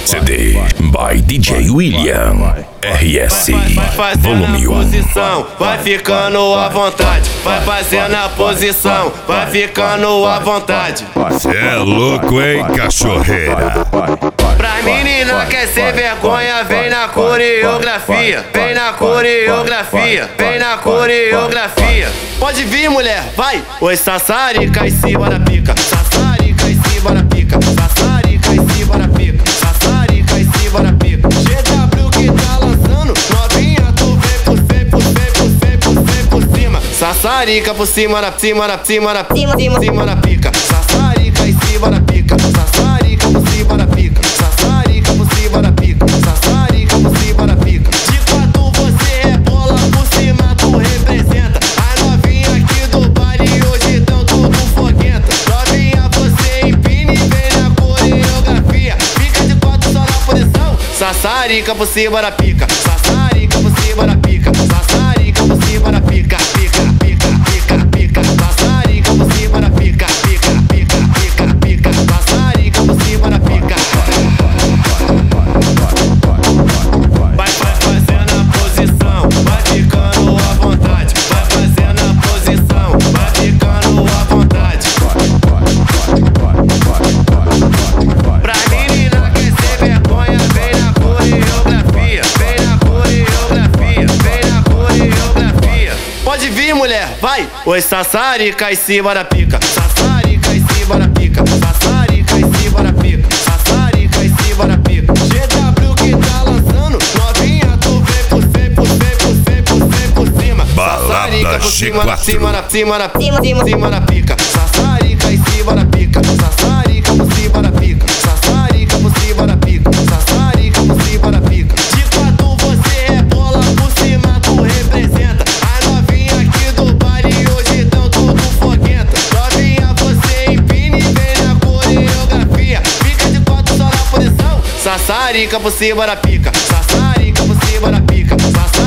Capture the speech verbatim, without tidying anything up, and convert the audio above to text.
C D by D J William R S. Vai Volume fazendo a um. posição, vai ficando à vontade. Vai fazendo a posição, vai ficando à vontade. Cê é louco, hein, cachorreira? Pra menina quer ser vergonha, vem na coreografia. Vem na coreografia, vem na coreografia. Pode vir, mulher, vai! Oi, sassarica em cima da pica. Sassarica em cima da pica. Sassarica em cima da pica. Sassarica em cima da pica. G W que tá lançando, novinha, tu vem por cem, por cem, por cem, por cem por cima. Sassarica por cima da cima da cima da cima cima cima da pica. Sassarica em cima da pica. Sassarica por cima da pica. Sassarica por cima da pica. Sassarica por cima da pica. De quatro você é bola, por cima tu representa. A novinha aqui do baile hoje tão tudo foguenta. Novinha você empina e vem na coreografia. Fica de quatro só na posição. Sassarica por cima da pica. Sassarica por cima da pica. Sassarica por cima da pica. Pica, pica, pica, pica. Sassarica por cima da pica. Pica, pica, pica, pica. Sassarica por cima da pica. Vai, vai fazendo a posição, vai ficando à vontade. Vai fazendo a posição, vai ficando à vontade. Pra menina quer ser vergonha, vem na coreografia. Vem na coreografia, vem na coreografia. Pode vir, mulher, vai! Oi, sassarica em cima da pica. Sassarica em cima da pica. Sassarica em cima da pica. Sassarica em cima da pica. G W que tá lançando, novinha, tu vem por cem, por cem, por cem, por cem por cima. Sassarica por cima da cima da cima da cima cima cima da pica. Sassarica em cima da pica. Sassarica por cima da pica. Sassarica por cima da pica. Sassarica por cima da pica. De quatro você é bola, por cima tu representa. A novinha aqui do baile hoje tão tudo foguenta. Novinha você empina e vem na coreografia. Fica de quatro só na posição. Sassarica por cima da pica. Sassarica por cima da pica.